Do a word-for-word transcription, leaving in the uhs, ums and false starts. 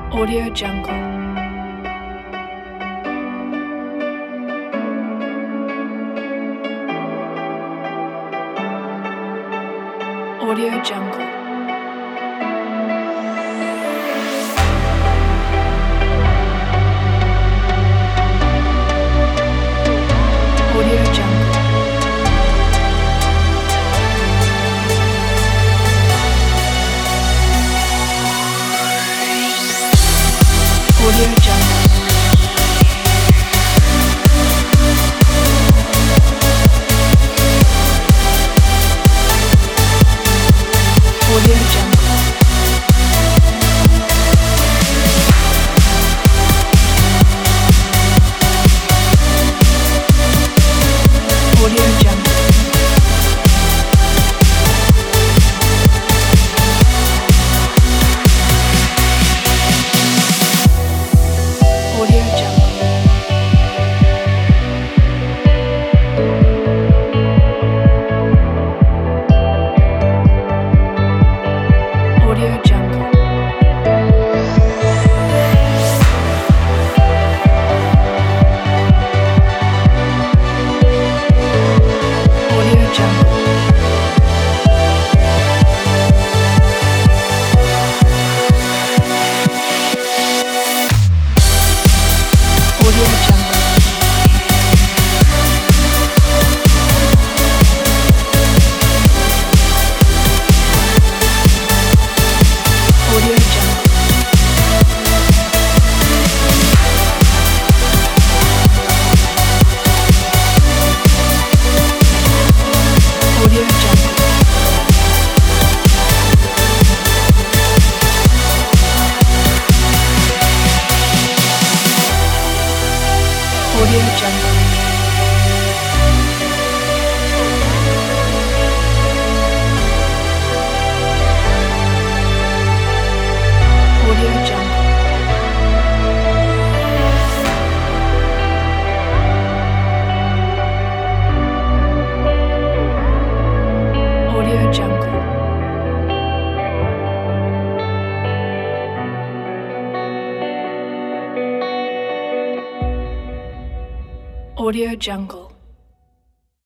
Audio Jungle. Audio Jungle. Audio Jungle. Audio Jungle. Audio Jungle. Audio Jungle. Audio Jungle. Audio Jungle. Audio Jungle. Audio Jungle. Audio Jungle. Audio Jungle. Audio Jungle. Audio Jungle. Audio Jungle. Audio Jungle.